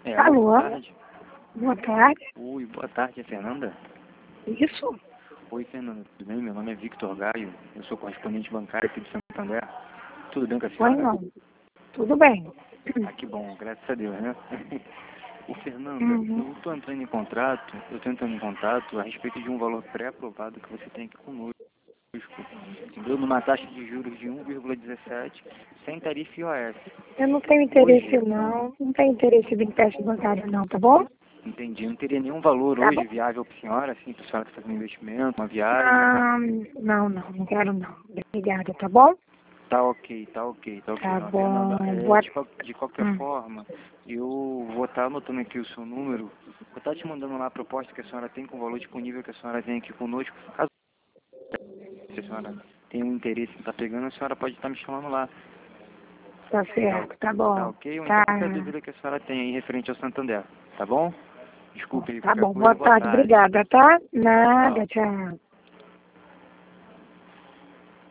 Alô, Alô, boa tarde. boa tarde. Oi, boa tarde, é Fernanda? Isso? Oi, Fernanda, tudo bem? Meu nome é Victor Gaio, eu sou correspondente bancário aqui de Santander. Tudo bem com a Oi, senhora? não. Tudo bem. Ah, que bom, graças a Deus, né? Ô, Fernanda, Uhum. eu estou entrando em contato a respeito de um valor pré-aprovado que você tem aqui conosco, entendeu? Numa taxa de juros de 1,17, sem tarifa IOF. Eu não tenho interesse, Hoje, não. Não tenho interesse em teste bancário, não, tá bom? entendi, não teria nenhum valor Tá hoje bom. viável para a senhora, assim, para a senhora que está fazendo investimento, uma viagem. Ah, não quero, não. Obrigada, tá bom? Tá ok, tá ok, tá ok. Tá Não, bom. Fernanda, Boa... de qualquer Hum. forma, eu vou estar anotando aqui o seu número, vou estar te mandando lá a proposta que a senhora tem com o valor disponível que a senhora vem aqui conosco. Caso a senhora tenha um interesse em estar pegando, a senhora pode estar me chamando lá. Tá Tá, certo, tá tá bom. ok? Ou então Tá. qualquer dúvida que a senhora tenha aí referente ao Santander, tá bom? Desculpe aí Tá qualquer bom. coisa, Boa boa tarde, tarde. obrigada, tá? Tchau. Nada, tchau.